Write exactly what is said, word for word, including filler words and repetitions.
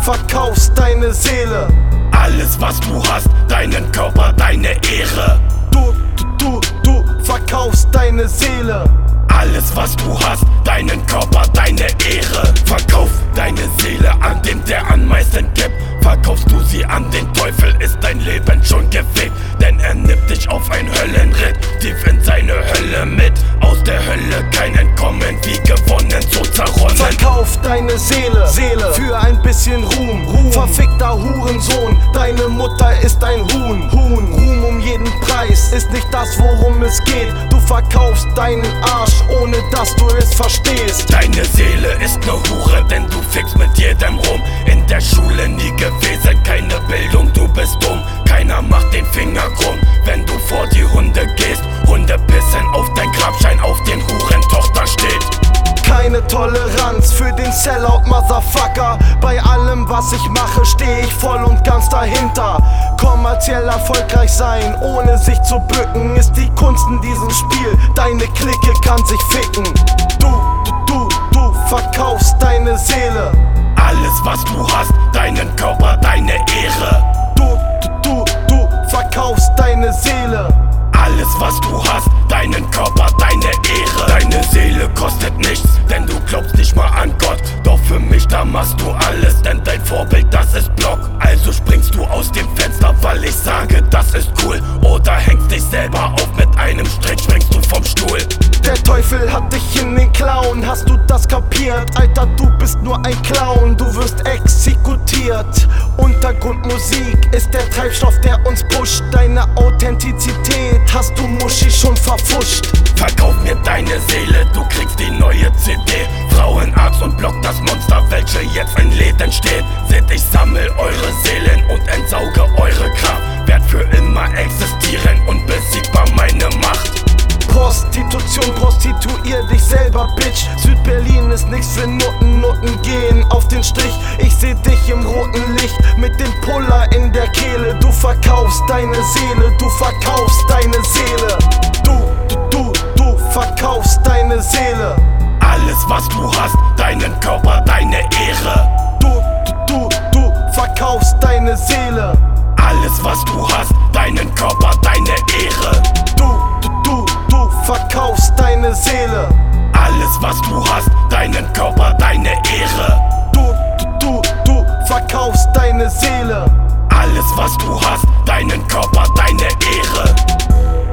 verkaufst deine Seele. Alles was du hast, deinen Körper, deine Ehre. Du, du, du, du verkaufst deine Seele. Alles was du hast, deinen Körper, deine Ehre. Verkauf deine Seele an den, der am meisten gibt. Verkaufst du sie an den Teufel, ist dein Leben schon gefickt. Denn er nimmt dich auf ein Höllenritt, tief in seine Hölle mit. Aus der Hölle kein Entkommen, wie gewonnen, so zerronnen. Verkauf deine Seele, Seele für ein bisschen Ruhm, Ruhm. Verfickter Hurensohn, deine Mutter ist ein Huhn, Huhn. Ruhm um jeden Preis ist nicht das, worum es geht. Du verkaufst deinen Arsch, ohne dass du es verstehst. Deine Seele ist ne Hure, denn du fickst mit jedem rum. In der Schule nie gewesen, keine Bildung, du bist dumm. Keiner macht den Finger krumm, wenn du vor die Hunde gehst. Hunde pissen auf dein Grabstein, auf den Hurentochter steht. Keine Toleranz für den Sellout Motherfucker. Bei allem was ich mache, steh ich voll und ganz dahinter. Kommerziell erfolgreich sein, ohne sich zu bücken, ist die Kunst in diesem Spiel. Deine Clique kann sich ficken. Du, du, du, du verkaufst deine Seele. Alles was du hast, deinen Körper, deine Ehre. Du, du, du, du verkaufst deine Seele. Alles was du hast, deinen Körper, deine Ehre. Deine Seele kostet nichts, denn du glaubst nicht mal an Gott. Doch für mich, da machst du alles, denn dein Vorbild, das ist Block. Also springst du aus dem Fenster, weil ich sage, das ist cool. Oder hängst dich selber auf, mit einem Strick springst du vom Stuhl. Der Teufel hat dich in den Klauen, hast du das kapiert? Alter, du bist nur ein Clown, du wirst exekutiert. Untergrundmusik ist der Treibstoff, der uns pusht. Deine Authentizität hast du Muschi schon verfuscht. Verkauf mir deine Seele, du kriegst die neue C D. Frauenarzt und Block, das Monster, welche jetzt in Läden steht. Seht, ich sammel eure Seelen und entsauge eure Kraft. Werd für immer existieren, unbesiegbar meine Macht. Prostitution, prostituier dich selber, Bitch. Südberlin ist nichts für Nutten, Nutten gehen auf den Strich. Ich seh dich im roten Licht mit dem Puller in der Kehle. Du verkaufst deine Seele, du verkaufst deine Seele. Du, du, du verkaufst deine Seele. Alles was du hast, deinen Körper, deine Ehre. Du, du, du verkaufst deine Seele. Alles was du hast, deinen Körper, deine Ehre. Du, du, du verkaufst deine Seele. Alles was du hast, deinen Körper, deine Ehre. Du, du, du verkaufst deine Seele. Alles was du hast, deinen Körper, deine Ehre.